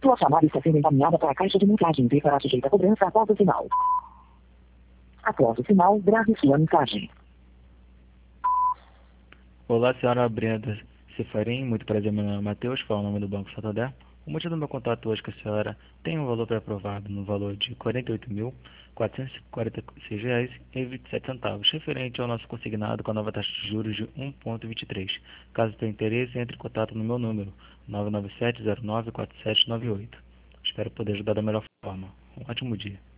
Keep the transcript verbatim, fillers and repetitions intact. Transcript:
Sua chamada está sendo encaminhada para a caixa de mensagens e será sujeita a cobrança após o sinal. Após o sinal, grave sua mensagem. Olá, senhora Brenda Cefarim, muito prazer, meu nome é Matheus, falo o nome do Banco Santander. O motivo do meu contato hoje é que a senhora tem um valor pré-aprovado no valor de quarenta e oito mil, quatrocentos e quarenta e seis reais e vinte e sete centavos, referente ao nosso consignado com a nova taxa de juros de um vírgula vinte e três. Caso tenha interesse, entre em contato no meu número, nove nove sete zero nove quatro sete nove oito. Espero poder ajudar da melhor forma. Um ótimo dia.